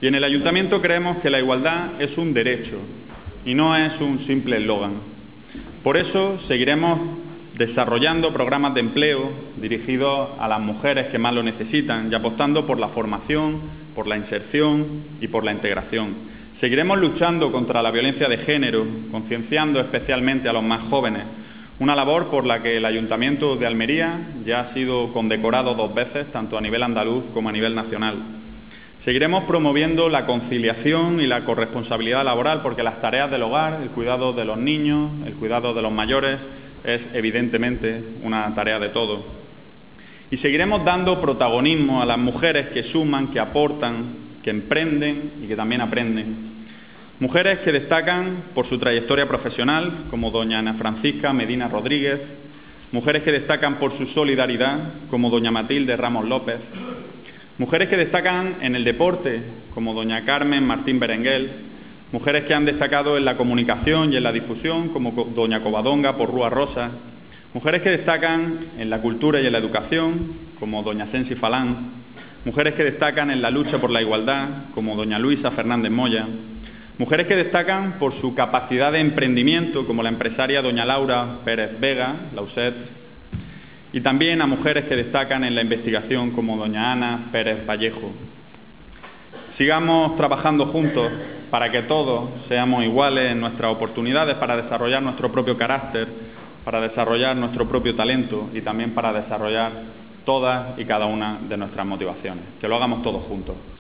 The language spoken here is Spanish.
Y en el Ayuntamiento creemos que la igualdad es un derecho y no es un simple eslogan. Por eso seguiremos desarrollando programas de empleo dirigidos a las mujeres que más lo necesitan y apostando por la formación, por la inserción y por la integración. Seguiremos luchando contra la violencia de género, concienciando especialmente a los más jóvenes, una labor por la que el Ayuntamiento de Almería ya ha sido condecorado 2 veces, tanto a nivel andaluz como a nivel nacional. Seguiremos promoviendo la conciliación y la corresponsabilidad laboral, porque las tareas del hogar, el cuidado de los niños, el cuidado de los mayores, es evidentemente una tarea de todos. Y seguiremos dando protagonismo a las mujeres que suman, que aportan, que emprenden y que también aprenden. Mujeres que destacan por su trayectoria profesional, como doña Ana Francisca Medina Rodríguez. Mujeres que destacan por su solidaridad, como doña Matilde Ramos López. Mujeres que destacan en el deporte, como doña Carmen Martín Berenguel. Mujeres que han destacado en la comunicación y en la difusión, como doña Covadonga Porrúa Rosa. Mujeres que destacan en la cultura y en la educación, como doña Sensi Falán. Mujeres que destacan en la lucha por la igualdad, como doña Luisa Fernández Moya. Mujeres que destacan por su capacidad de emprendimiento, como la empresaria doña Laura Pérez Vega, Lauset. Y también a mujeres que destacan en la investigación, como doña Ana Pérez Vallejo. Sigamos trabajando juntos para que todos seamos iguales en nuestras oportunidades, para desarrollar nuestro propio carácter, para desarrollar nuestro propio talento y también para desarrollar todas y cada una de nuestras motivaciones. Que lo hagamos todos juntos.